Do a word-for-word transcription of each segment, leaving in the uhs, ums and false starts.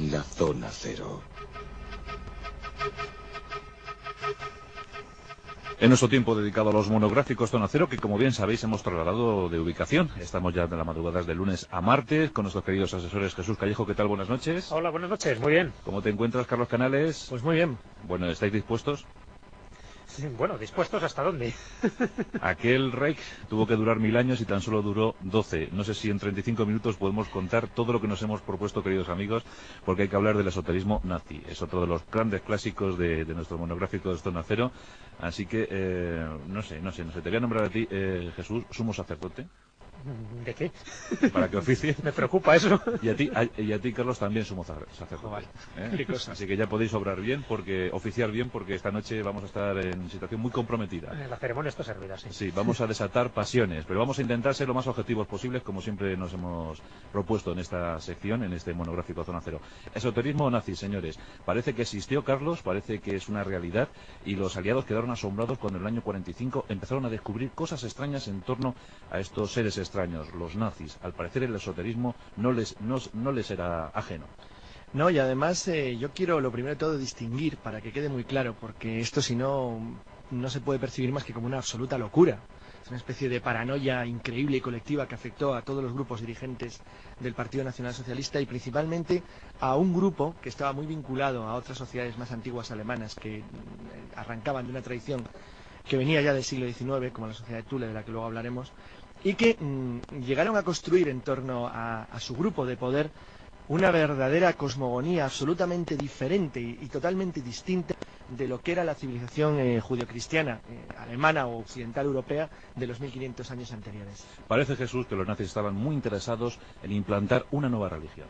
La Zona Cero. En nuestro tiempo dedicado a los monográficos Zona Cero, que como bien sabéis hemos trasladado de ubicación. Estamos ya de las madrugadas de lunes a martes con nuestros queridos asesores. Jesús Callejo, ¿qué tal? Buenas noches. Hola, buenas noches, muy bien. ¿Cómo te encuentras, Carlos Canales? Pues muy bien. Bueno, ¿estáis dispuestos? Sí, bueno, ¿dispuestos hasta dónde? Aquel Reich tuvo que durar mil años y tan solo duró doce. No sé si en treinta y cinco minutos podemos contar todo lo que nos hemos propuesto, queridos amigos, porque hay que hablar del esoterismo nazi. Es otro de los grandes clásicos de, de nuestro monográfico de Zona Cero. Así que, eh, no sé, no sé, no sé. Te voy a nombrar a ti, eh, Jesús, sumo sacerdote. ¿De qué? Para que oficies. Me preocupa eso. Y a ti, a, y a ti Carlos, también sumo sacerdote. Vale. ¿Eh? Qué cosa. Así que ya podéis obrar bien, porque oficiar bien, porque esta noche vamos a estar en situación muy comprometida. La ceremonia está servida, sí. Sí, vamos a desatar pasiones, pero vamos a intentar ser lo más objetivos posibles, como siempre nos hemos propuesto en esta sección, en este monográfico Zona Cero. Esoterismo nazi, señores. Parece que existió, Carlos, parece que es una realidad, y los aliados quedaron asombrados cuando en el año cuarenta y cinco empezaron a descubrir cosas extrañas en torno a estos seres extraños, los nazis. Al parecer el esoterismo no les, no, no les era ajeno. No, y además eh, yo quiero lo primero de todo distinguir, para que quede muy claro, porque esto si no, no se puede percibir más que como una absoluta locura. Es una especie de paranoia increíble y colectiva que afectó a todos los grupos dirigentes del Partido Nacional Socialista y principalmente a un grupo que estaba muy vinculado a otras sociedades más antiguas alemanas que arrancaban de una tradición que venía ya del siglo diecinueve, como la sociedad de Thule, de la que luego hablaremos, y que mmm, llegaron a construir en torno a, a su grupo de poder una verdadera cosmogonía absolutamente diferente y, y totalmente distinta de lo que era la civilización eh, judio-cristiana, eh, alemana o occidental europea de los mil quinientos años anteriores. Parece, Jesús, que los nazis estaban muy interesados en implantar una nueva religión.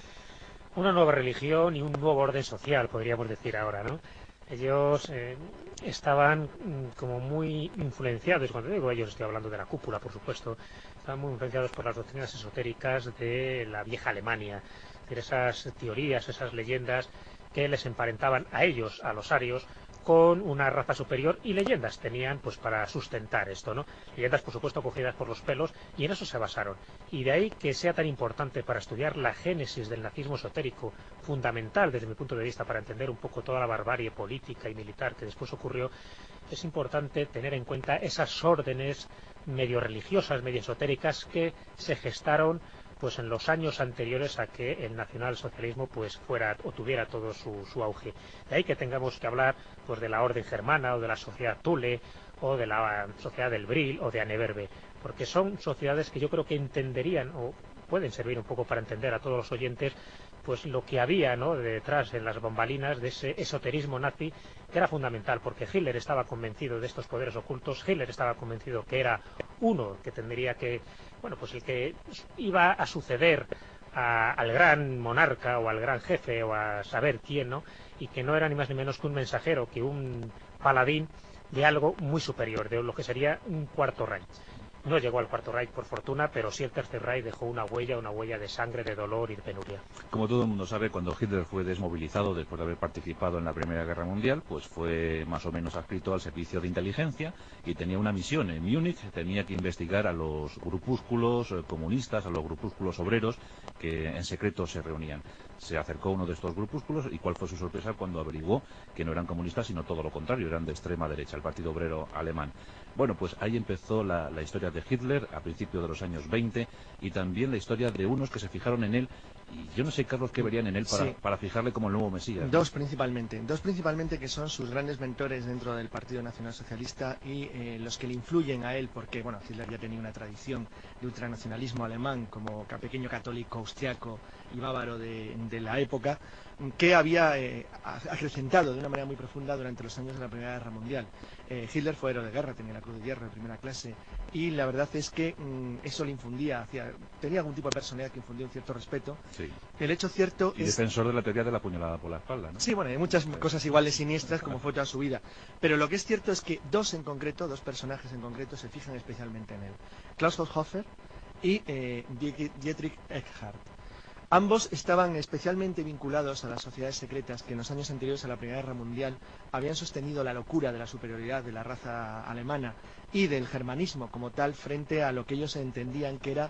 Una nueva religión y un nuevo orden social, podríamos decir ahora, ¿no? Ellos eh, estaban mm, como muy influenciados, cuando digo ellos estoy hablando de la cúpula, por supuesto, estaban muy influenciados por las doctrinas esotéricas de la vieja Alemania, es decir, esas teorías, esas leyendas que les emparentaban a ellos, a los arios, con una raza superior, y leyendas tenían pues para sustentar esto, ¿no? Leyendas, por supuesto, cogidas por los pelos, y en eso se basaron. Y de ahí que sea tan importante para estudiar la génesis del nazismo esotérico, fundamental desde mi punto de vista para entender un poco toda la barbarie política y militar que después ocurrió, es importante tener en cuenta esas órdenes medio religiosas, medio esotéricas que se gestaron pues en los años anteriores a que el nacionalsocialismo pues fuera o tuviera todo su, su auge. De ahí que tengamos que hablar pues de la orden germana o de la sociedad Thule o de la sociedad del Brill o de Anneberbe, porque son sociedades que yo creo que entenderían o pueden servir un poco para entender a todos los oyentes pues lo que había, ¿no?, detrás en las bambalinas de ese esoterismo nazi, que era fundamental, porque Hitler estaba convencido de estos poderes ocultos. Hitler estaba convencido que era uno que tendría que, bueno, pues el que iba a suceder a, al gran monarca o al gran jefe o a saber quién, ¿no?, y que no era ni más ni menos que un mensajero, que un paladín de algo muy superior, de lo que sería un cuarto Reich. No llegó al Cuarto Reich por fortuna, pero sí el Tercer Reich dejó una huella, una huella de sangre, de dolor y de penuria. Como todo el mundo sabe, cuando Hitler fue desmovilizado después de haber participado en la Primera Guerra Mundial, pues fue más o menos adscrito al servicio de inteligencia y tenía una misión en Múnich. Tenía que investigar a los grupúsculos comunistas, a los grupúsculos obreros que en secreto se reunían. Se acercó a uno de estos grupúsculos y cuál fue su sorpresa cuando averiguó que no eran comunistas, sino todo lo contrario, eran de extrema derecha, el Partido Obrero Alemán. Bueno, pues ahí empezó la, la historia de Hitler a principios de los años veinte, y también la historia de unos que se fijaron en él, y yo no sé, Carlos, qué verían en él para, sí. para fijarle como el nuevo Mesías, ¿no? Dos principalmente, dos principalmente que son sus grandes mentores dentro del Partido Nacional Socialista y eh, los que le influyen a él, porque bueno, Hitler ya tenía una tradición de ultranacionalismo alemán como pequeño católico austriaco y bávaro de, de la época, que había eh, acrecentado de una manera muy profunda durante los años de la Primera Guerra Mundial. Eh, Hitler fue héroe de guerra, tenía la Cruz de Hierro de primera clase, y la verdad es que mmm, eso le infundía, hacia, tenía algún tipo de personalidad que infundía un cierto respeto. Sí. El hecho cierto y es... defensor de la teoría de la puñalada por la espalda, ¿no? Sí, bueno, hay muchas cosas iguales siniestras como fue toda su vida, pero lo que es cierto es que dos en concreto, dos personajes en concreto se fijan especialmente en él: Klaus Hofer y eh, Dietrich Eckart. Ambos estaban especialmente vinculados a las sociedades secretas que en los años anteriores a la Primera Guerra Mundial habían sostenido la locura de la superioridad de la raza alemana y del germanismo como tal frente a lo que ellos entendían que era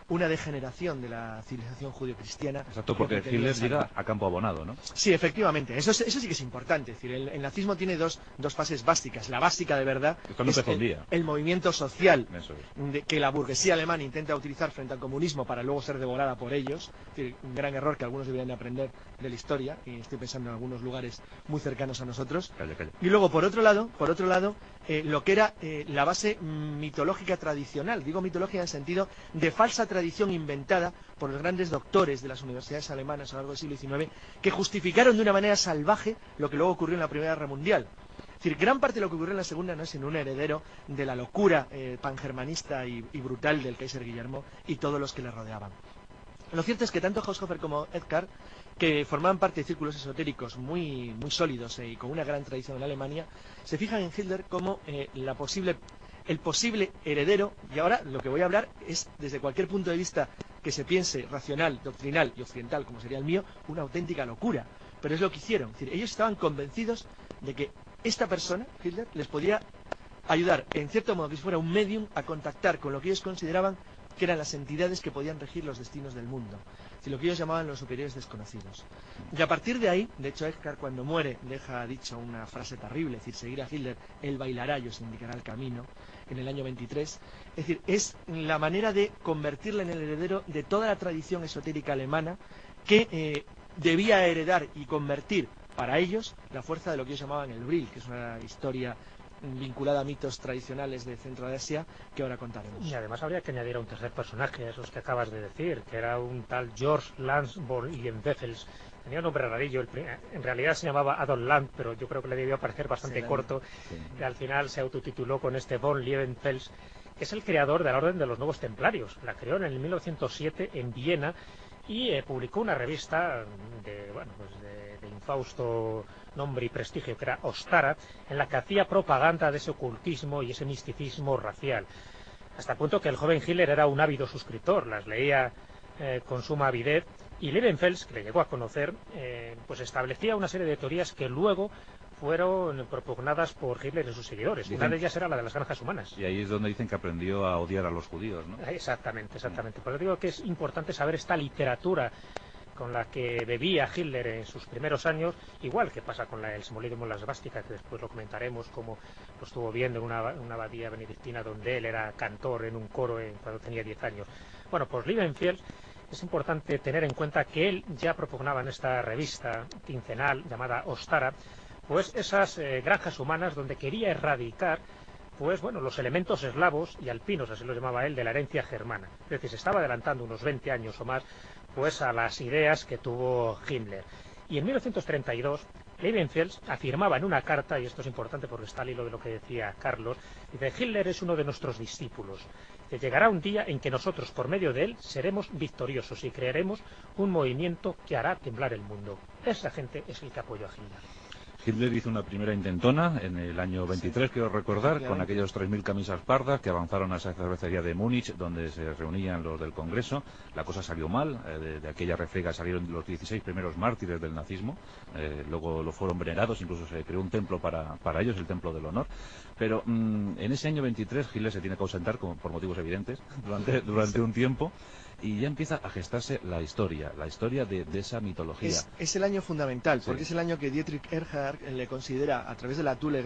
una degeneración de la civilización judio-cristiana. Exacto, porque Hitler llega a campo abonado, ¿no? Sí, efectivamente, eso, es, eso sí que es importante. Es decir, el, el nazismo tiene dos, dos fases básicas. La básica de verdad es el, el movimiento social eso es. de, que la burguesía alemana intenta utilizar frente al comunismo para luego ser devorada por ellos. Es decir, un gran error que algunos deberían de aprender de la historia, y estoy pensando en algunos lugares muy cercanos a nosotros. Calla, calla. Y luego, por otro lado, por otro lado eh, lo que era eh, la base mitológica tradicional, digo mitológica en el sentido de falsa tradición inventada por los grandes doctores de las universidades alemanas a lo largo del siglo diecinueve, que justificaron de una manera salvaje lo que luego ocurrió en la Primera Guerra Mundial. Es decir, gran parte de lo que ocurrió en la Segunda no es sino un heredero de la locura eh, pangermanista y, y brutal del Kaiser Guillermo y todos los que le rodeaban. Lo cierto es que tanto Haushofer como Edgar, que formaban parte de círculos esotéricos muy, muy sólidos eh, y con una gran tradición en Alemania, se fijan en Hitler como eh, la posible, el posible heredero, y ahora lo que voy a hablar es, desde cualquier punto de vista que se piense racional, doctrinal y occidental, como sería el mío, una auténtica locura. Pero es lo que hicieron. Es decir, ellos estaban convencidos de que esta persona, Hitler, les podía ayudar, en cierto modo, que si fuera un medium, a contactar con lo que ellos consideraban que eran las entidades que podían regir los destinos del mundo, es decir, lo que ellos llamaban los superiores desconocidos. Y a partir de ahí, de hecho, Edgar, cuando muere, deja dicho una frase terrible, es decir, seguir a Hitler, él bailará y os indicará el camino, en el año veintitrés. Es decir, es la manera de convertirle en el heredero de toda la tradición esotérica alemana que eh, debía heredar y convertir para ellos la fuerza de lo que ellos llamaban el Brill, que es una historia vinculada a mitos tradicionales de Centro de Asia que ahora contaremos. Y además habría que añadir a un tercer personaje, a esos que acabas de decir, que era un tal George Lanz von Liebenfels. Tenía un nombre rarillo, el, en realidad se llamaba Adolf Land, pero yo creo que le debió parecer bastante sí, corto, sí. Y al final se autotituló con este von Liebenfels, que es el creador de la Orden de los Nuevos Templarios. La creó en el mil novecientos siete en Viena y eh, publicó una revista de, bueno, pues de, de infausto nombre y prestigio, que era Ostara, en la que hacía propaganda de ese ocultismo y ese misticismo racial, hasta el punto que el joven Hitler era un ávido suscriptor, las leía eh, con suma avidez, y Liebenfels, que le llegó a conocer, eh, pues establecía una serie de teorías que luego fueron propugnadas por Hitler y sus seguidores. Dicen, una de ellas era la de las granjas humanas. Y ahí es donde dicen que aprendió a odiar a los judíos, ¿no? Exactamente, exactamente. Por eso digo que es importante saber esta literatura con la que bebía Hitler en sus primeros años, igual que pasa con la, el simbolismo de la esvástica, que después lo comentaremos, como lo estuvo viendo en una, una abadía benedictina donde él era cantor en un coro en, cuando tenía diez años. Bueno, pues Liebenfels, es importante tener en cuenta que él ya propugnaba en esta revista quincenal llamada Ostara, pues esas eh, granjas humanas donde quería erradicar pues bueno, los elementos eslavos y alpinos, así lo llamaba él, de la herencia germana. Es decir, se estaba adelantando unos veinte años o más pues a las ideas que tuvo Himmler. Y en mil novecientos treinta y dos, Liebenfels afirmaba en una carta, y esto es importante porque está al hilo de lo que decía Carlos, dice: Hitler es uno de nuestros discípulos. Que llegará un día en que nosotros, por medio de él, seremos victoriosos y crearemos un movimiento que hará temblar el mundo. Esa gente es el que apoyó a Hitler. Hitler hizo una primera intentona en el año veintitrés, sí, quiero recordar, con aquellos tres mil camisas pardas que avanzaron a esa cervecería de Múnich, donde se reunían los del Congreso. La cosa salió mal, eh, de, de aquella refriega salieron los dieciséis primeros mártires del nazismo, eh, luego lo fueron venerados, incluso se creó un templo para, para ellos, el Templo del Honor. Pero mmm, en ese año veintitrés Hitler se tiene que ausentar, como, por motivos evidentes, durante, durante un tiempo. Y ya empieza a gestarse la historia, la historia de, de esa mitología. Es, es el año fundamental, porque sí, es el año que Dietrich Ehrhardt le considera, a través de la Thule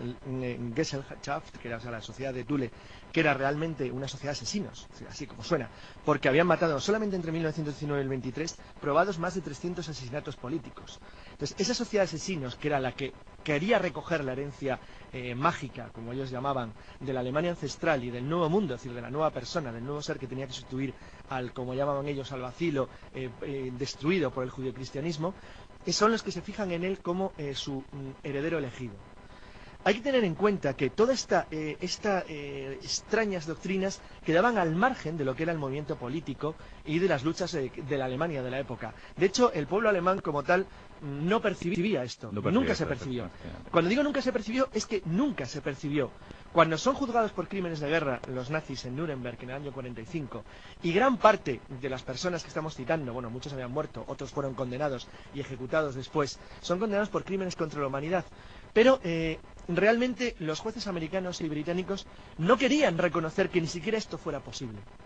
Gesellschaft, que era, o sea, la sociedad de Thule, que era realmente una sociedad de asesinos, así como suena, porque habían matado solamente entre mil novecientos diecinueve y el veintitrés, probados más de trescientos asesinatos políticos. Entonces, esa sociedad de asesinos, que era la que quería recoger la herencia eh, mágica, como ellos llamaban, de la Alemania ancestral y del nuevo mundo, es decir, de la nueva persona, del nuevo ser que tenía que sustituir al, como llamaban ellos, al vacilo eh, eh, destruido por el judeocristianismo, eh, son los que se fijan en él como eh, su mm, heredero elegido. Hay que tener en cuenta que todas esta, eh, esta, eh, extrañas doctrinas quedaban al margen de lo que era el movimiento político y de las luchas eh, de la Alemania de la época. De hecho, el pueblo alemán como tal no percibía esto, no percibía, nunca se percibió. Cuando digo nunca se percibió, es que nunca se percibió. Cuando son juzgados por crímenes de guerra los nazis en Nuremberg en el año cuarenta y cinco, y gran parte de las personas que estamos citando, bueno, muchos habían muerto, otros fueron condenados y ejecutados después, son condenados por crímenes contra la humanidad. Pero eh, realmente los jueces americanos y británicos no querían reconocer que ni siquiera esto fuera posible.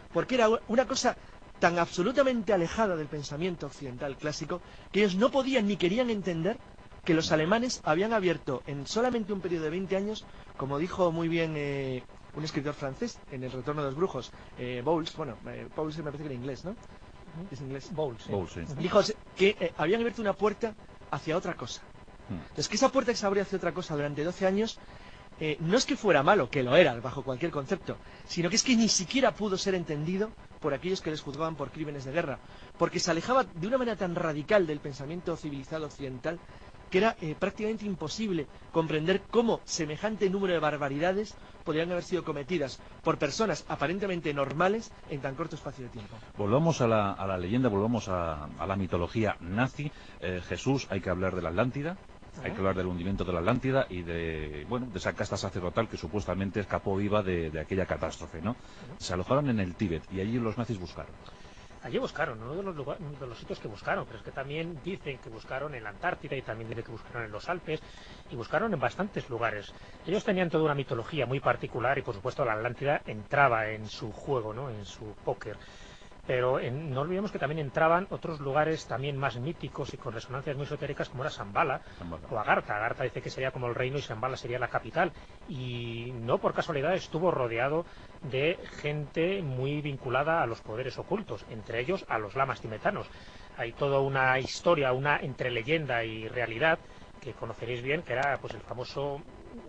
porque era una cosa tan absolutamente alejada del pensamiento occidental clásico que ellos no podían ni querían entender que los alemanes habían abierto en solamente un periodo de veinte años, como dijo muy bien eh, un escritor francés en El retorno de los brujos, eh, Bowles, bueno, eh, Bowles me parece que era inglés, ¿no? Es inglés. Bowles, sí. Bowles, sí. Dijo que eh, habían abierto una puerta hacia otra cosa. Mm. Entonces, que esa puerta que se abrió hacia otra cosa durante doce años, eh, no es que fuera malo, que lo era, bajo cualquier concepto, sino que es que ni siquiera pudo ser entendido por aquellos que les juzgaban por crímenes de guerra, porque se alejaba de una manera tan radical del pensamiento civilizado occidental que era eh, prácticamente imposible comprender cómo semejante número de barbaridades podrían haber sido cometidas por personas aparentemente normales en tan corto espacio de tiempo. Volvamos a la, a la leyenda, volvamos a, a la mitología nazi. Eh, Jesús, hay que hablar de la Atlántida. Hay que hablar del hundimiento de la Atlántida y de, bueno, de esa casta sacerdotal que supuestamente escapó viva de, de aquella catástrofe, ¿no? Se alojaron en el Tíbet y allí los nazis buscaron. Allí buscaron, uno de los, lugar, uno de los sitios que buscaron, pero es que también dicen que buscaron en la Antártida y también dicen que buscaron en los Alpes y buscaron en bastantes lugares. Ellos tenían toda una mitología muy particular y por supuesto la Atlántida entraba en su juego, ¿no? En su póker. Pero en, no olvidemos que también entraban otros lugares también más míticos y con resonancias muy esotéricas como era Shambhala o Agartha. Agartha dice que sería como el reino y Shambhala sería la capital. Y no por casualidad estuvo rodeado de gente muy vinculada a los poderes ocultos, entre ellos a los lamas tibetanos. Hay toda una historia, una entre leyenda y realidad que conoceréis bien, que era pues el famoso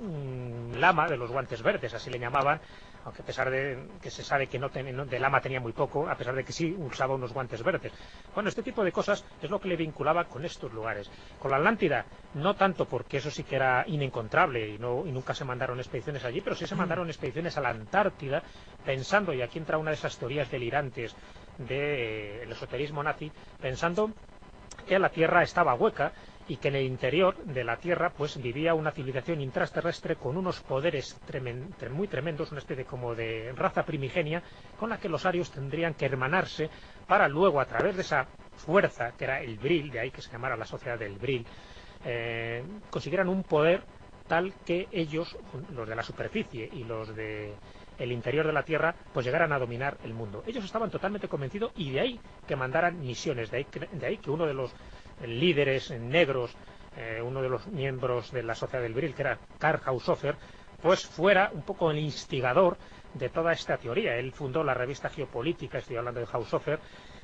mmm, lama de los guantes verdes, así le llamaban, aunque a pesar de que se sabe que no ten, no, de lama tenía muy poco, a pesar de que sí usaba unos guantes verdes. Bueno, este tipo de cosas es lo que le vinculaba con estos lugares. Con la Atlántida, no tanto porque eso sí que era inencontrable y, no, y nunca se mandaron expediciones allí, pero sí se mandaron expediciones a la Antártida pensando, y aquí entra una de esas teorías delirantes del eh, esoterismo nazi, pensando que la Tierra estaba hueca y que en el interior de la Tierra pues vivía una civilización intraterrestre con unos poderes tremen, muy tremendos, una especie como de raza primigenia con la que los arios tendrían que hermanarse para luego, a través de esa fuerza que era el Vril, de ahí que se llamara la sociedad del Vril, eh, consiguieran un poder tal que ellos, los de la superficie y los de el interior de la Tierra, pues llegaran a dominar el mundo. Ellos estaban totalmente convencidos y de ahí que mandaran misiones, de ahí que, de ahí que uno de los líderes negros, eh, uno de los miembros de la sociedad del Vril, que era Karl Haushofer, pues fuera un poco el instigador de toda esta teoría. Él fundó la revista Geopolítica, estoy hablando de Haushofer,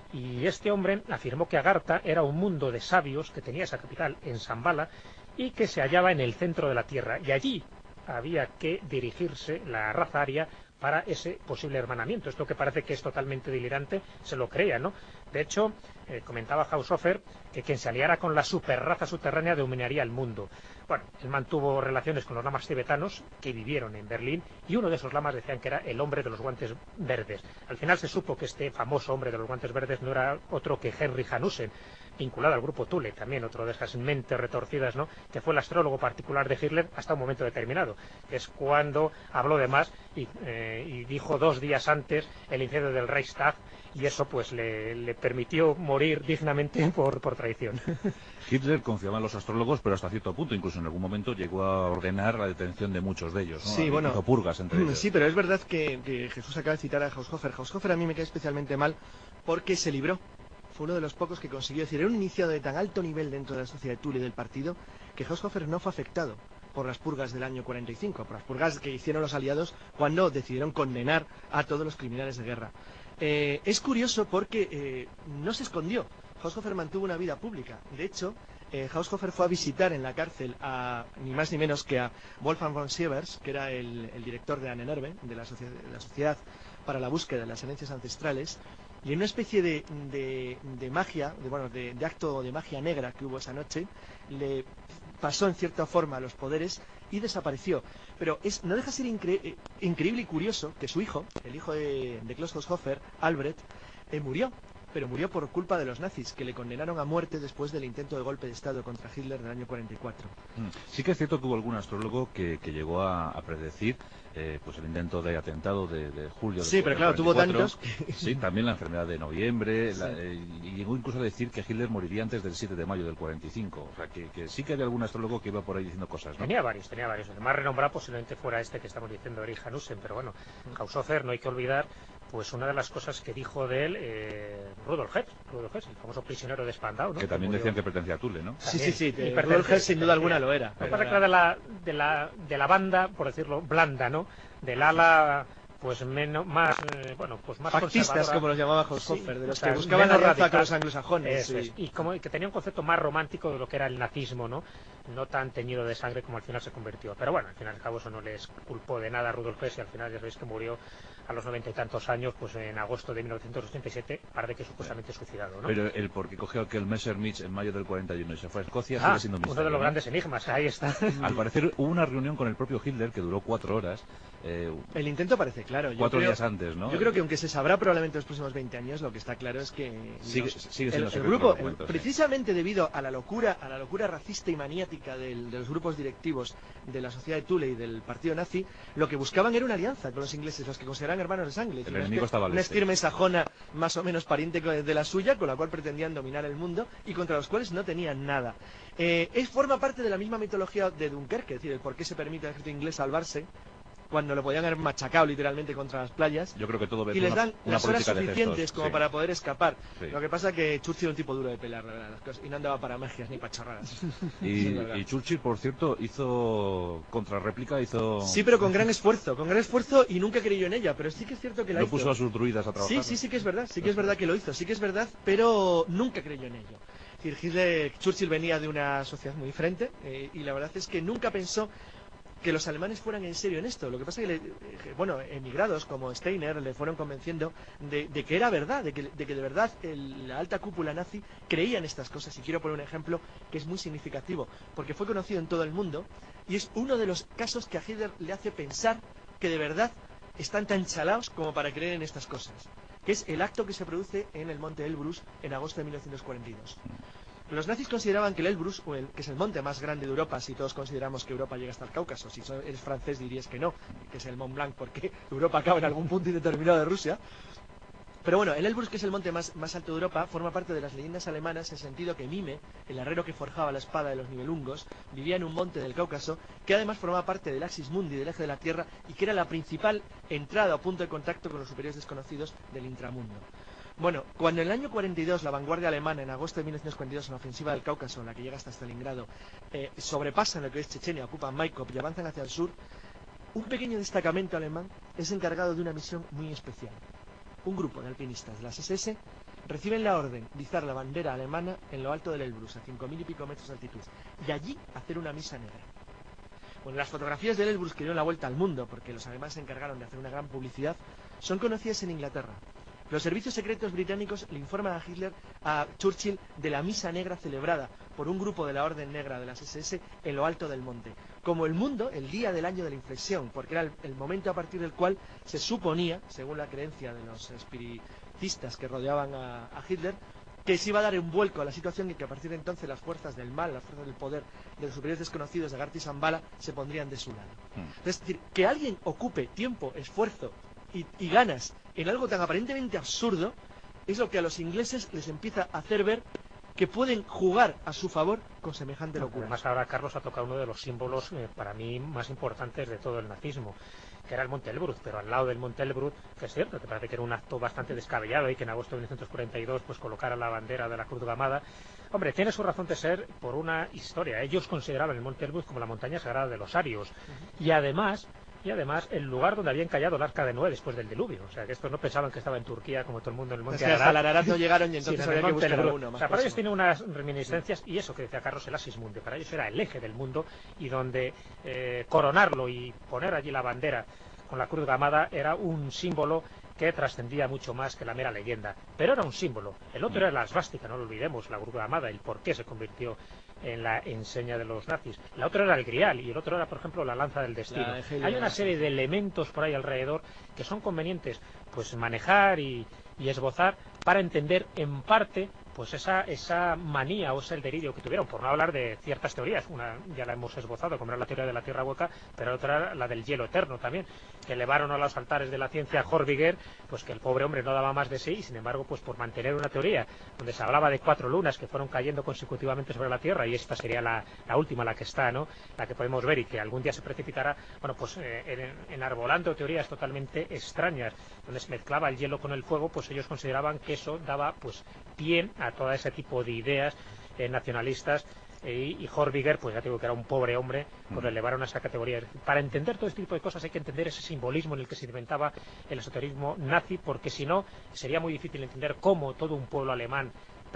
y este hombre afirmó que Agartha era un mundo de sabios que tenía esa capital en Shambhala y que se hallaba en el centro de la Tierra, y allí había que dirigirse la raza aria para ese posible hermanamiento. Esto que parece que es totalmente delirante, se lo creía, ¿no? De hecho, eh, comentaba Haushofer que quien se aliara con la superraza subterránea dominaría el mundo. Bueno, él mantuvo relaciones con los lamas tibetanos que vivieron en Berlín y uno de esos lamas decían que era el hombre de los guantes verdes. Al final se supo que este famoso hombre de los guantes verdes no era otro que Henry Hanussen, vinculado al grupo Thule, también otro de esas mentes retorcidas, ¿no? Que fue el astrólogo particular de Hitler hasta un momento determinado, que es cuando habló de más y, eh, y dijo dos días antes el incendio del Reichstag, y eso pues le, le permitió morir dignamente por, por traición. Hitler confiaba en los astrólogos, pero hasta cierto punto, incluso en algún momento llegó a ordenar la detención de muchos de ellos, ¿no? Sí, bueno, hizo purgas entre ellos. Sí, pero es verdad que, que Jesús acaba de citar a Haushofer. Haushofer a mí me cae especialmente mal porque se libró. Fue uno de los pocos que consiguió decir, era un iniciado de tan alto nivel dentro de la sociedad de Thule y del partido, que Haushofer no fue afectado por las purgas del año cuarenta y cinco, por las purgas que hicieron los aliados cuando decidieron condenar a todos los criminales de guerra. Eh, es curioso porque eh, no se escondió. Haushofer mantuvo una vida pública. De hecho, eh, Haushofer fue a visitar en la cárcel a ni más ni menos que a Wolfgang von Sievers, que era el, el director de Ahnenerbe, de la, socie de la Sociedad para la Búsqueda de las Herencias Ancestrales, y en una especie de, de, de magia, de, bueno, de, de acto de magia negra que hubo esa noche, le pasó en cierta forma los poderes y desapareció. Pero es, no deja de ser incre eh, increíble y curioso que su hijo, el hijo de, de Klaus Haushofer, Albrecht, eh, murió. Pero murió por culpa de los nazis, que le condenaron a muerte después del intento de golpe de Estado contra Hitler del año cuarenta y cuatro. Sí que es cierto que hubo algún astrólogo que, que llegó a, a predecir eh, pues el intento de atentado de, de julio del Sí, pero claro, tuvo tantos. Sí, también la enfermedad de noviembre, sí. la, eh, y llegó incluso a decir que Hitler moriría antes del siete de mayo del cuarenta y cinco. O sea, que, que sí que había algún astrólogo que iba por ahí diciendo cosas, ¿no? Tenía varios, tenía varios. El más renombrado posiblemente fuera este que estamos diciendo, Erich Hanussen, pero bueno, Haushofer, no hay que olvidar pues una de las cosas que dijo de él eh, Rudolf Hess, Rudolf Hess, el famoso prisionero de Spandau, ¿no? Que también que decían que pertenecía a Thule, ¿no? Sí, sí, sí, y Rudolf Hess sin duda alguna lo era. Lo que pasa es que era de la, de, la, de la banda, por decirlo, blanda, ¿no? Del ala... pues menos más eh, bueno pues más pactistas, como los llamaba Haushofer, sí, de los o sea, que buscaban la alianza con los anglosajones, sí. Y como que tenía un concepto más romántico de lo que era el nazismo, no no tan teñido de sangre como al final se convirtió. Pero bueno, al fin y al cabo eso no les culpó de nada a Rudolf Hess, y al final ya sabéis que murió a los noventa y tantos años, pues en agosto de mil novecientos ochenta y siete, parece que supuestamente suicidado, ¿no? Pero el por qué cogió aquel Messerschmitt en mayo del cuarenta y uno y se fue a Escocia ah, sigue siendo un misterio, uno de los ¿no? grandes enigmas, ahí está. Al parecer hubo una reunión con el propio Hitler que duró cuatro horas. Eh, el intento parece claro. Yo cuatro creo, días antes, ¿no? Yo creo que aunque se sabrá probablemente los próximos veinte años, lo que está claro es que sigue, los, sigue siendo el, el grupo, el, sí. precisamente debido a la locura, a la locura racista y maniática del, de los grupos directivos de la sociedad de Thule y del partido nazi, lo que buscaban era una alianza con los ingleses, los que consideraban hermanos de sangre. El enemigo estaba al una este. estirme sajona más o menos pariente de la suya, con la cual pretendían dominar el mundo y contra los cuales no tenían nada. Eh, es forma parte de la misma mitología de Dunkerque, es decir, el por qué se permite al ejército inglés salvarse cuando lo podían haber machacado literalmente contra las playas. Yo creo que todo y les dan una, las una horas suficientes gestos, como sí. para poder escapar. Sí. Lo que pasa es que Churchill era un tipo duro de pelar, la verdad, las cosas, y no andaba para magias ni para chorradas. Y, y Churchill, por cierto, hizo contrarréplica, hizo... Sí, pero con gran esfuerzo, con gran esfuerzo y nunca creyó en ella, pero sí que es cierto que la no hizo. puso a sus druidas a trabajar. Sí, sí, sí que es verdad, sí que es verdad que lo hizo, sí que es verdad, pero nunca creyó en ello. Es decir, Hitler, Churchill venía de una sociedad muy diferente eh, y la verdad es que nunca pensó que los alemanes fueran en serio en esto. Lo que pasa es que, le, bueno, emigrados como Steiner le fueron convenciendo de, de que era verdad, de que de, que de verdad el, la alta cúpula nazi creía en estas cosas. Y quiero poner un ejemplo que es muy significativo, porque fue conocido en todo el mundo y es uno de los casos que a Hitler le hace pensar que de verdad están tan chalaos como para creer en estas cosas, que es el acto que se produce en el monte Elbrus en agosto de mil novecientos cuarenta y dos. Los nazis consideraban que el Elbrus, o el, que es el monte más grande de Europa, si todos consideramos que Europa llega hasta el Cáucaso, si eres francés dirías que no, que es el Mont Blanc, porque Europa acaba en algún punto indeterminado de Rusia. Pero bueno, el Elbrus, que es el monte más, más alto de Europa, forma parte de las leyendas alemanas en el sentido que Mime, el herrero que forjaba la espada de los Nibelungos, vivía en un monte del Cáucaso, que además formaba parte del Axis Mundi, del eje de la Tierra, y que era la principal entrada o punto de contacto con los superiores desconocidos del intramundo. Bueno, cuando en el año cuarenta y dos la vanguardia alemana, en agosto de mil novecientos cuarenta y dos, en la ofensiva del Cáucaso, en la que llega hasta Stalingrado, eh, sobrepasan lo que es Chechenia, ocupan Maikop y avanzan hacia el sur, un pequeño destacamento alemán es encargado de una misión muy especial. Un grupo de alpinistas de las ese ese reciben la orden de izar la bandera alemana en lo alto del Elbrus, a cinco mil y pico metros de altitud, y allí hacer una misa negra. Bueno, las fotografías del Elbrus que dieron la vuelta al mundo, porque los alemanes se encargaron de hacer una gran publicidad, son conocidas en Inglaterra. Los servicios secretos británicos le informan a Hitler, a Churchill, de la misa negra celebrada por un grupo de la Orden Negra de las ese ese en lo alto del monte. Como el mundo, el día del año de la inflexión, porque era el, el momento a partir del cual se suponía, según la creencia de los espiritistas que rodeaban a, a Hitler, que se iba a dar un vuelco a la situación y que a partir de entonces las fuerzas del mal, las fuerzas del poder de los superiores desconocidos de Garty y Zambala se pondrían de su lado. Mm. Es decir, que alguien ocupe tiempo, esfuerzo y, y ganas en algo tan aparentemente absurdo es lo que a los ingleses les empieza a hacer ver que pueden jugar a su favor con semejante locura. Además ahora Carlos ha tocado uno de los símbolos eh, para mí más importantes de todo el nazismo, que era el Monte Elbrus, pero al lado del Monte Elbrus, que es cierto, que parece que era un acto bastante descabellado y que en agosto de mil novecientos cuarenta y dos pues colocara la bandera de la Cruz Gamada. Hombre, tiene su razón de ser por una historia. Ellos consideraban el Monte Elbrus como la montaña sagrada de los arios. Uh-huh. Y además... Y además, el lugar donde había encallado el Arca de Noé después del diluvio. O sea, que estos no pensaban que estaba en Turquía, como todo el mundo en el Monte Ararat. Hasta el Ararat no llegaron y entonces sí, había que buscar alguno más. O sea, para ellos tiene unas reminiscencias, y eso que decía Carlos, el Axis Mundi. Para ellos era el eje del mundo, y donde eh, coronarlo y poner allí la bandera con la Cruz Gamada era un símbolo que trascendía mucho más que la mera leyenda. Pero era un símbolo. El otro era la svástica, no lo olvidemos, la Cruz Gamada, el por qué se convirtió en la enseña de los nazis. La otra era el grial y el otro era, por ejemplo, la lanza del destino. Hay una serie de elementos por ahí alrededor que son convenientes pues manejar y, y esbozar para entender en parte pues esa, esa manía o ese delirio que tuvieron, por no hablar de ciertas teorías. Una ya la hemos esbozado, como era la teoría de la Tierra hueca, pero otra era la del hielo eterno también. que elevaron a los altares de la ciencia a Horbiger, pues que el pobre hombre no daba más de sí, y sin embargo, pues por mantener una teoría donde se hablaba de cuatro lunas que fueron cayendo consecutivamente sobre la Tierra, y esta sería la, la última, la que está, ¿no? La que podemos ver y que algún día se precipitará, bueno, pues eh, en, enarbolando teorías totalmente extrañas, donde se mezclaba el hielo con el fuego, pues ellos consideraban que eso daba pues pie a todo ese tipo de ideas eh, nacionalistas. Y, y Horbiger, pues ya te digo que era un pobre hombre, pues le elevaron a esa categoría. Para entender todo este tipo de cosas hay que entender ese simbolismo en el que se inventaba el esoterismo nazi, porque si no sería muy difícil entender cómo todo un pueblo alemán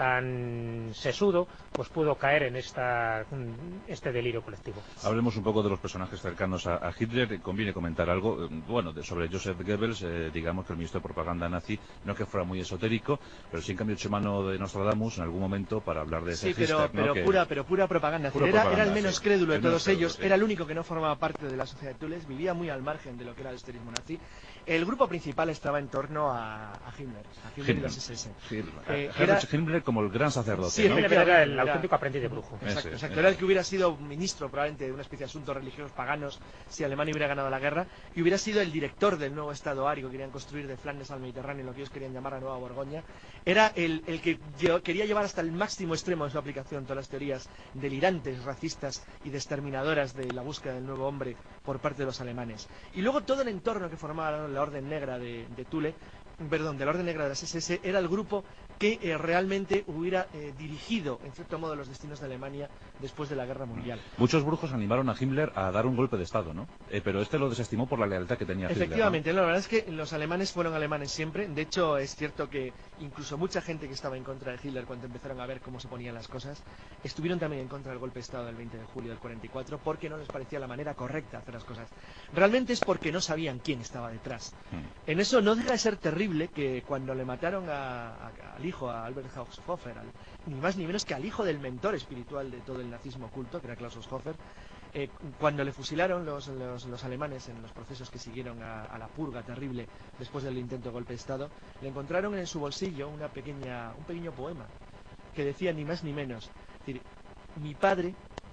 tan sesudo pues pudo caer en esta este delirio colectivo. Hablemos un poco de los personajes cercanos a, a Hitler. Conviene comentar algo bueno de, sobre Joseph Goebbels. Eh, digamos que el ministro de propaganda nazi no es que fuera muy esotérico, pero sí en cambio echó mano de Nostradamus en algún momento para hablar de ese sí, pero, Hitler, ¿no? pero que... pura pero pura propaganda, Pura era, propaganda era el menos sí. crédulo de el todos crédulo, ellos, sí. era el único que no formaba parte de la sociedad de Tules, vivía muy al margen de lo que era el esoterismo nazi. El grupo principal estaba en torno a, a Himmler, a Himmler y los S S. Himmler. Eh, era... Himmler como el gran sacerdote, sí, ¿no? Himmler era el auténtico aprendiz de brujo. Exacto, ese, exacto. ese. Era el que hubiera sido ministro probablemente de una especie de asuntos religiosos paganos si Alemania hubiera ganado la guerra, y hubiera sido el director del nuevo Estado ario que querían construir de Flandes al Mediterráneo, lo que ellos querían llamar la Nueva Borgoña. Era el, el que lle- quería llevar hasta el máximo extremo de su aplicación todas las teorías delirantes, racistas y exterminadoras de la búsqueda del nuevo hombre por parte de los alemanes. Y luego todo el entorno que formaba la Orden Negra de, de Thule, perdón, de la Orden Negra de las S S, era el grupo que eh, realmente hubiera eh, dirigido, en cierto modo, los destinos de Alemania después de la Guerra Mundial. Muchos brujos animaron a Himmler a dar un golpe de Estado, ¿no? Eh, pero este lo desestimó por la lealtad que tenía a Hitler, Efectivamente, ¿no? No, la verdad es que los alemanes fueron alemanes siempre. De hecho, es cierto que incluso mucha gente que estaba en contra de Hitler, cuando empezaron a ver cómo se ponían las cosas, estuvieron también en contra del golpe de Estado del veinte de julio del cuarenta y cuatro, porque no les parecía la manera correcta de hacer las cosas. Realmente es porque no sabían quién estaba detrás. Hmm. En eso no deja de ser terrible que cuando le mataron a, a, al hijo, a Albert Haushofer, al, ni más ni menos que al hijo del mentor espiritual de todo el nazismo oculto, que era Klaus Haushofer, eh, cuando le fusilaron los, los, los alemanes en los procesos que siguieron a, a la purga terrible después del intento de golpe de Estado, le encontraron en su bolsillo una pequeña, un pequeño poema que decía ni más ni menos, es decir, mi padre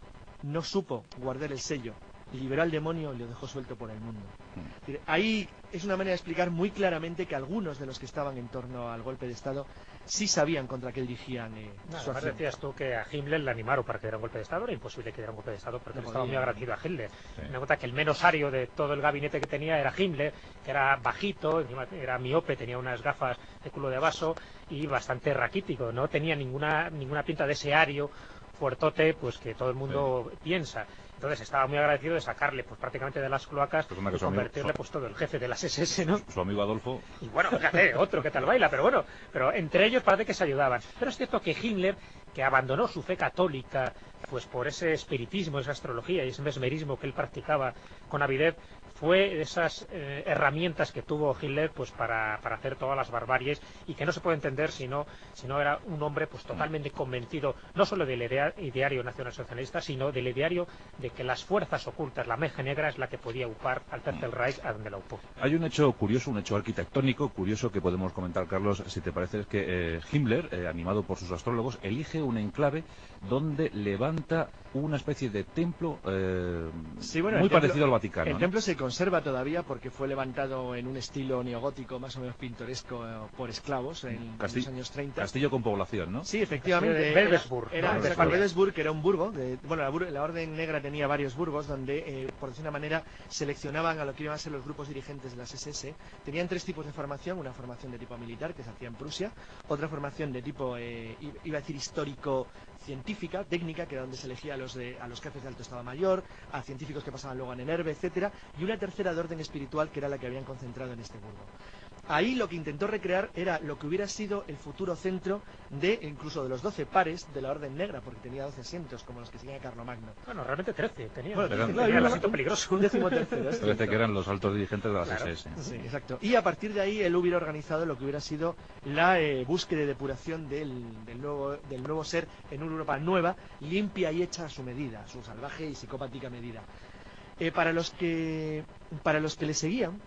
no supo guardar el sello, liberó al demonio y lo dejó suelto por el mundo. Es decir, ahí es una manera de explicar muy claramente que algunos de los que estaban en torno al golpe de Estado sí sabían contra qué dirigían eh, No, su además acción. decías tú que a Himmler le animaron para que diera un golpe de Estado. Era imposible que diera un golpe de Estado porque No él estaba podía. muy agradecido a Hitler. Sí. Me cuenta que el menos ario de todo el gabinete que tenía era Himmler, que era bajito, encima era miope, tenía unas gafas de culo de vaso y bastante raquítico. No tenía ninguna ninguna pinta de ese ario fuertote pues que todo el mundo sí. piensa. Entonces estaba muy agradecido de sacarle pues prácticamente de las cloacas pues y convertirle amigo, pues todo el jefe de las S S, ¿no? Su amigo Adolfo. Y bueno, fíjate, otro que tal baila, pero bueno, pero entre ellos parece que se ayudaban. Pero es cierto que Himmler, que abandonó su fe católica pues por ese espiritismo, esa astrología y ese mesmerismo que él practicaba con avidez, fue de esas eh, herramientas que tuvo Hitler pues para, para hacer todas las barbaries, y que no se puede entender si no, si no era un hombre pues totalmente convencido no solo del idea, ideario nacionalsocialista, sino del ideario de que las fuerzas ocultas, la magia negra es la que podía upar al Tercer Reich a donde la upó. Hay un hecho curioso, un hecho arquitectónico curioso que podemos comentar, Carlos, si te parece, es que eh, Himmler, eh, animado por sus astrólogos, elige un enclave donde levanta una especie de templo eh, sí, bueno, muy templo, parecido al Vaticano. El ¿no? templo se conserva todavía porque fue levantado en un estilo neogótico más o menos pintoresco eh, por esclavos en, Castillo, en los años treinta. Castillo con población, ¿no? Sí, efectivamente. Belvesburg. Era, era, era Belvesburg, que era un burgo. De, bueno, la, la Orden Negra tenía varios burgos donde, eh, por decir una manera, seleccionaban a lo que iban a ser los grupos dirigentes de las S S. Tenían tres tipos de formación: una formación de tipo militar, que se hacía en Prusia; otra formación de tipo, eh, iba a decir histórico, científica, técnica, que era donde se elegía a los, de, a los jefes de alto Estado Mayor, a científicos que pasaban luego a Nerve, etcétera, y una tercera de orden espiritual, que era la que habían concentrado en este burgo. Ahí lo que intentó recrear era lo que hubiera sido el futuro centro de, incluso de los doce pares de la Orden Negra, porque tenía doce asientos, como los que seguían a Carlomagno. Bueno, realmente trece tenía. Bueno, tenía, tenía, tenía un asiento peligroso. Un décimo tercero. Parece que eran los altos dirigentes de las claro. S S. Sí, exacto. Y a partir de ahí él hubiera organizado lo que hubiera sido la eh, búsqueda y depuración del, del, nuevo, del nuevo ser en una Europa nueva, limpia y hecha a su medida, a su salvaje y psicopática medida. Eh, para los que para los que le seguían,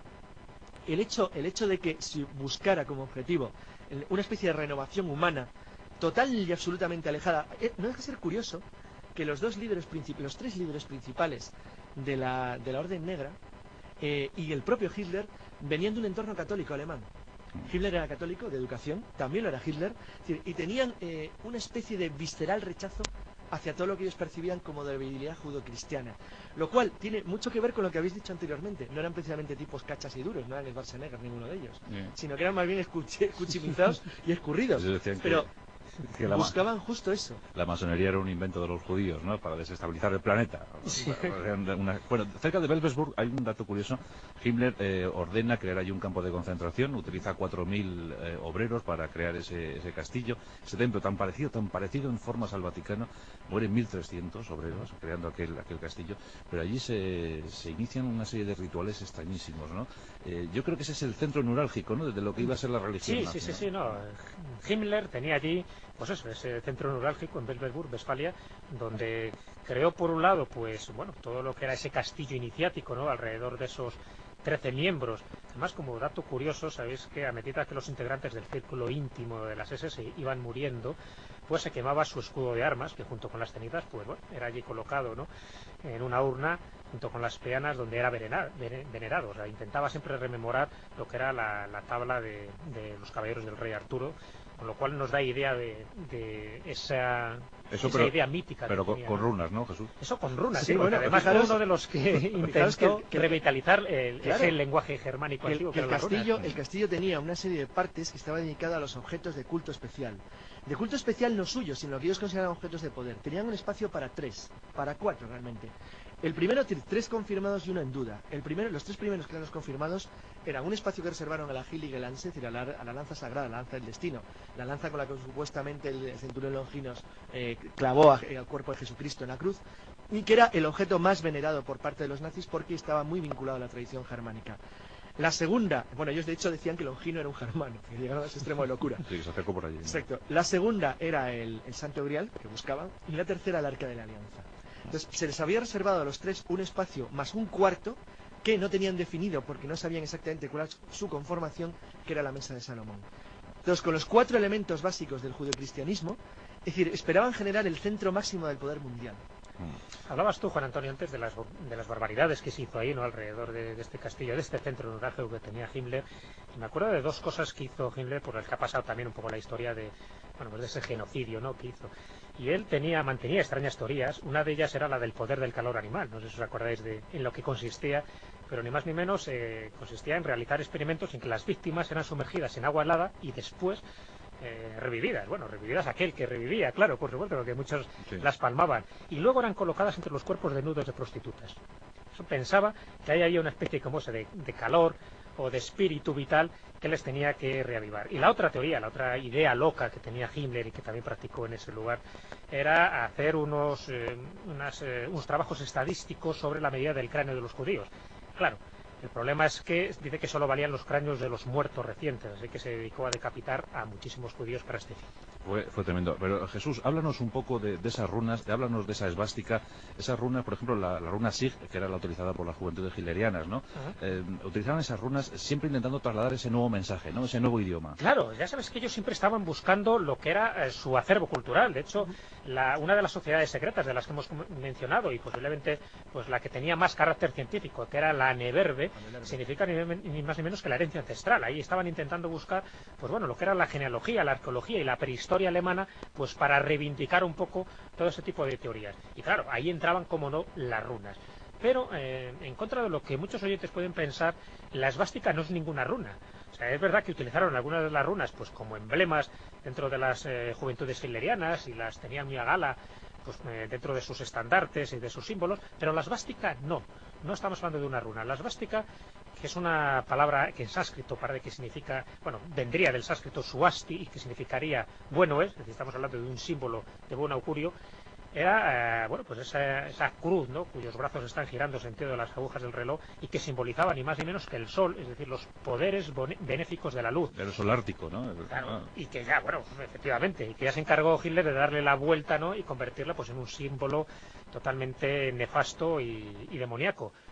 el hecho el hecho de que se buscara como objetivo una especie de renovación humana total y absolutamente alejada, eh, no deja de ser curioso que los dos líderes los tres líderes principales de la de la Orden Negra eh, y el propio Hitler venían de un entorno católico alemán. Hitler era católico, de educación, también lo era Hitler, y tenían eh, una especie de visceral rechazo hacia todo lo que ellos percibían como debilidad judo-cristiana, lo cual tiene mucho que ver con lo que habéis dicho anteriormente. No eran precisamente tipos cachas y duros, no eran Schwarzenegger ninguno de ellos, yeah. sino que eran más bien escuchimizados y escurridos, pero que la buscaban justo eso. La masonería era un invento de los judíos, ¿no?, para desestabilizar el planeta. Sí. Una... Bueno, cerca de Belzebub hay un dato curioso. Himmler eh, ordena crear allí un campo de concentración, utiliza cuatro mil eh, obreros para crear ese, ese castillo, ese templo tan parecido, tan parecido en formas al Vaticano. Mueren mil trescientos obreros creando aquel, aquel castillo, pero allí se, se inician una serie de rituales extrañísimos, ¿no? Eh, yo creo que ese es el centro neurálgico, ¿no?, de lo que iba a ser la religión. Sí, nazi, sí, sí, sí, no. Himmler tenía allí, pues eso, ese centro neurálgico en Belzebub, Westfalia, donde creó por un lado, pues bueno, todo lo que era ese castillo iniciático, ¿no?, alrededor de esos trece miembros. Además, como dato curioso, sabéis que a medida que los integrantes del círculo íntimo de las ese ese iban muriendo, pues se quemaba su escudo de armas, que junto con las cenizas, pues bueno, era allí colocado, ¿no?, en una urna junto con las peanas donde era venerado. O sea, intentaba siempre rememorar lo que era la, la tabla de, de los caballeros del rey Arturo, con lo cual nos da idea de, de esa, Eso, esa pero, idea mítica. Pero que tenía, con, con runas, ¿no, Jesús? Eso con runas, sí, sí, bueno, además fue uno de los que intentó que, que, revitalizar el, claro, ese lenguaje germánico el, antiguo. Que el, castillo, el castillo tenía una serie de partes que estaba dedicada a los objetos de culto especial. De culto especial no suyo, sino lo que ellos consideraban objetos de poder. Tenían un espacio para tres, para cuatro realmente. El primero, tres confirmados y uno en duda. El primero, los tres primeros que eran los confirmados eran un espacio que reservaron a la Heilige Lanze, es decir, a la, a la lanza sagrada, la lanza del destino, la lanza con la que supuestamente el centurión Longinos eh, clavó al cuerpo de Jesucristo en la cruz, y que era el objeto más venerado por parte de los nazis porque estaba muy vinculado a la tradición germánica. La segunda, bueno, ellos de hecho decían que Longino era un germano, que llegaron a ese extremo de locura. Sí, se acercó por allí, ¿no? Exacto. La segunda era el, el Santo Grial, que buscaban, y la tercera el Arca de la Alianza. Entonces, se les había reservado a los tres un espacio más un cuarto que no tenían definido porque no sabían exactamente cuál era su conformación, que era la Mesa de Salomón. Entonces, con los cuatro elementos básicos del judeocristianismo, es decir, esperaban generar el centro máximo del poder mundial. Hablabas tú, Juan Antonio, antes de las, de las barbaridades que se hizo ahí, ¿no?, alrededor de, de este castillo, de este centro neurálgico que tenía Himmler. Y me acuerdo de dos cosas que hizo Himmler, por las que ha pasado también un poco la historia de, bueno, pues de ese genocidio, ¿no?, que hizo. Y él tenía, mantenía extrañas teorías. Una de ellas era la del poder del calor animal. No sé si os acordáis de en lo que consistía, pero ni más ni menos eh, consistía en realizar experimentos en que las víctimas eran sumergidas en agua helada y después Eh, revividas, bueno, revividas aquel que revivía, claro, por supuesto, porque muchos sí. las palmaban, y luego eran colocadas entre los cuerpos desnudos de prostitutas. Eso pensaba que ahí había una especie como ese de, de calor o de espíritu vital que les tenía que reavivar. Y la otra teoría, la otra idea loca que tenía Himmler y que también practicó en ese lugar, era hacer unos, eh, unas, eh, unos trabajos estadísticos sobre la medida del cráneo de los judíos. Claro, el problema es que dice que solo valían los cráneos de los muertos recientes, así que se dedicó a decapitar a muchísimos judíos para este fin. Fue, fue tremendo. Pero Jesús, háblanos un poco de, de esas runas, de, háblanos de esa esvástica, esas runas, por ejemplo, la, la runa Sig, que era la utilizada por las juventudes hitlerianas, ¿no? Uh-huh. eh, utilizaban esas runas siempre intentando trasladar ese nuevo mensaje, ¿no?, ese nuevo idioma. Claro, ya sabes que ellos siempre estaban buscando lo que era eh, su acervo cultural. De hecho, uh-huh. la, una de las sociedades secretas de las que hemos mencionado, y posiblemente pues la que tenía más carácter científico, que era la Neverbe, significa ni, ni más ni menos que la herencia ancestral. Ahí estaban intentando buscar, pues bueno, lo que era la genealogía, la arqueología y la prehistoria alemana, pues para reivindicar un poco todo ese tipo de teorías. Y claro, ahí entraban, como no, las runas. Pero, eh, en contra de lo que muchos oyentes pueden pensar, la esvástica no es ninguna runa. O sea, es verdad que utilizaron algunas de las runas pues como emblemas dentro de las eh, juventudes hitlerianas y las tenían muy a gala pues eh, dentro de sus estandartes y de sus símbolos, pero la esvástica no. No estamos hablando de una runa. La esvástica, que es una palabra que en sánscrito parece que significa, bueno, vendría del sánscrito suasti y que significaría bueno es, es decir, estamos hablando de un símbolo de buen augurio, era, eh, bueno, pues esa, esa cruz, ¿no?, cuyos brazos están girando en sentido de las agujas del reloj y que simbolizaba ni más ni menos que el sol, es decir, los poderes benéficos de la luz. Del sol ártico, ¿no? Claro, ah. y que ya, bueno, efectivamente, y que ya se encargó Hitler de darle la vuelta, ¿no?, y convertirla pues en un símbolo totalmente nefasto y, y demoníaco.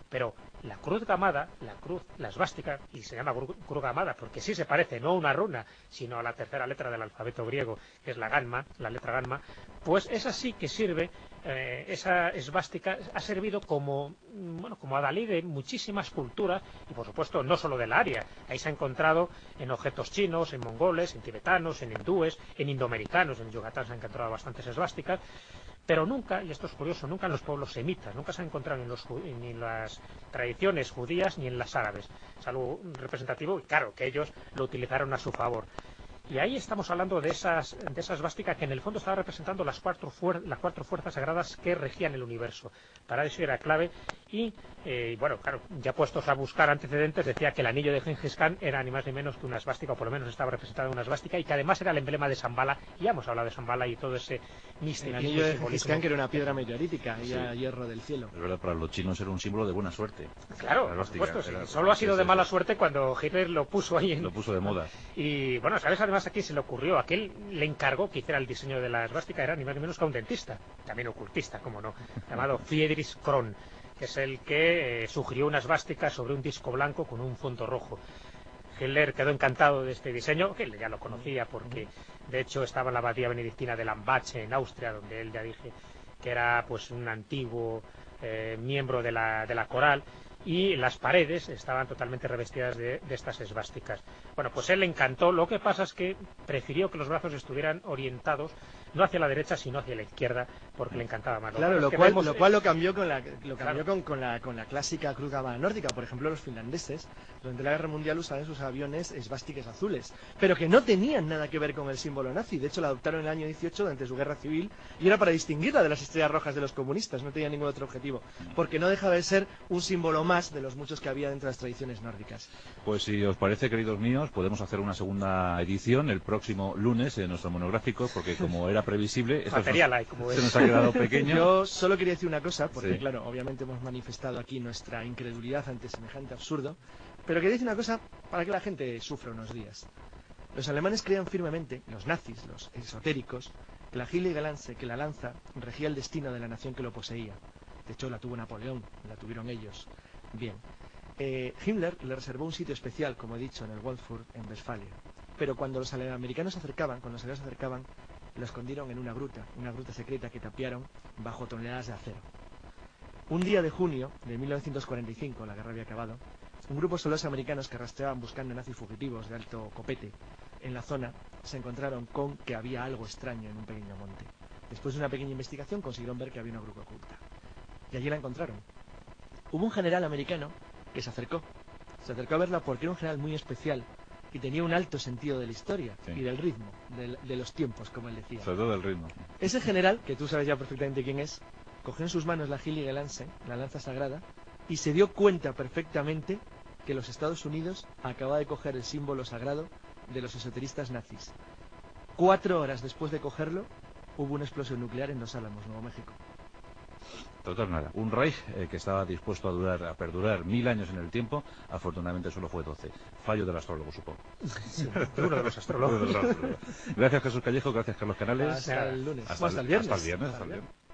Pero la cruz gamada, la cruz, la esvástica, y se llama cruz, cruz gamada porque sí se parece no a una runa, sino a la tercera letra del alfabeto griego, que es la gamma, la letra gamma, pues esa sí que sirve, eh, esa esvástica ha servido como, bueno, como adalid de muchísimas culturas, y por supuesto no solo del área. Ahí se ha encontrado en objetos chinos, en mongoles, en tibetanos, en hindúes, en indoamericanos, en Yucatán se han encontrado bastantes esvásticas. Pero nunca, y esto es curioso, nunca en los pueblos semitas, nunca se ha encontrado en los, ni en las tradiciones judías ni en las árabes. Es algo representativo y claro, que ellos lo utilizaron a su favor. Y ahí estamos hablando de esas de esa esvástica que en el fondo estaba representando las cuatro, fuer las cuatro fuerzas sagradas que regían el universo. Para eso era clave y, eh, bueno, claro, ya puestos a buscar antecedentes, decía que el anillo de Gengis Khan era ni más ni menos que una esvástica, o por lo menos estaba representada en una esvástica, y que además era el emblema de Shambhala. Ya hemos hablado de Shambhala y todo ese misticismo. El anillo de Gengis Khan, que era una piedra meteorítica y sí, a hierro del cielo. Es verdad, para los chinos era un símbolo de buena suerte. Claro, por supuesto, sí. Solo ha sido de mala suerte cuando Hitler lo puso ahí en... Lo puso de moda. Y, bueno, ¿sabes además a quién se le ocurrió? A aquel le encargó que hiciera el diseño de la esvástica, era ni más ni menos que un dentista, también ocultista, como no, llamado Friedrich Kron, que es el que eh, sugirió una esvástica sobre un disco blanco con un fondo rojo. Hitler quedó encantado de este diseño, que él ya lo conocía porque de hecho estaba en la abadía benedictina de Lambache, en Austria, donde él ya dije que era pues un antiguo eh, miembro de la, de la coral, y las paredes estaban totalmente revestidas de, de estas esvásticas. Bueno, pues él le encantó. Lo que pasa es que prefirió que los brazos estuvieran orientados no hacia la derecha sino hacia la izquierda, porque le encantaba más. Claro, lo, cual, vemos... lo cual lo cambió con la lo cambió claro. con, con la con la clásica cruz gamada nórdica. Por ejemplo, los finlandeses durante la Guerra Mundial usaban en sus aviones esvásticas azules, pero que no tenían nada que ver con el símbolo nazi. De hecho, la adoptaron en el año dieciocho durante su guerra civil y era para distinguirla de las estrellas rojas de los comunistas. No tenía ningún otro objetivo, porque no dejaba de ser un símbolo más de los muchos que había dentro de las tradiciones nórdicas. Pues si os parece, queridos míos, podemos hacer una segunda edición el próximo lunes en nuestro monográfico, porque como era previsible, esto material nos, hay, como se nos ha quedado pequeño. Yo solo quería decir una cosa, porque sí. claro, obviamente hemos manifestado aquí nuestra incredulidad ante semejante absurdo, pero quería decir una cosa para que la gente sufra unos días. Los alemanes creían firmemente, los nazis, los esotéricos, que la Heilige Lanze, que la lanza, regía el destino de la nación que lo poseía. De hecho, la tuvo Napoleón, la tuvieron ellos. Bien, eh, Himmler le reservó un sitio especial, como he dicho, en el Waldfurt, en Westfalia. Pero cuando los americanos se acercaban, cuando los aliados se acercaban, lo escondieron en una gruta, una gruta secreta que tapiaron bajo toneladas de acero. Un día de junio de mil novecientos cuarenta y cinco, la guerra había acabado, un grupo de soldados americanos que rastreaban buscando nazis fugitivos de alto copete en la zona, se encontraron con que había algo extraño en un pequeño monte. Después de una pequeña investigación consiguieron ver que había una gruta oculta. Y allí la encontraron. Hubo un general americano que se acercó. Se acercó a verla porque era un general muy especial y tenía un alto sentido de la historia sí. y del ritmo, de, de los tiempos, como él decía. Sobre todo del ritmo. Ese general, que tú sabes ya perfectamente quién es, cogió en sus manos la Heilige Lanze, la lanza sagrada, y se dio cuenta perfectamente que los Estados Unidos acababa de coger el símbolo sagrado de los esoteristas nazis. Cuatro horas después de cogerlo, hubo una explosión nuclear en Los Álamos, Nuevo México. Total nada. Un Reich eh, que estaba dispuesto a durar, a perdurar mil años en el tiempo, afortunadamente solo fue doce. Fallo del astrólogo, supongo. Sí, uno de los astrólogos. Gracias, Jesús Callejo, gracias, Carlos Canales. Hasta el lunes. Hasta, hasta el viernes. Hasta el viernes. Hasta el viernes.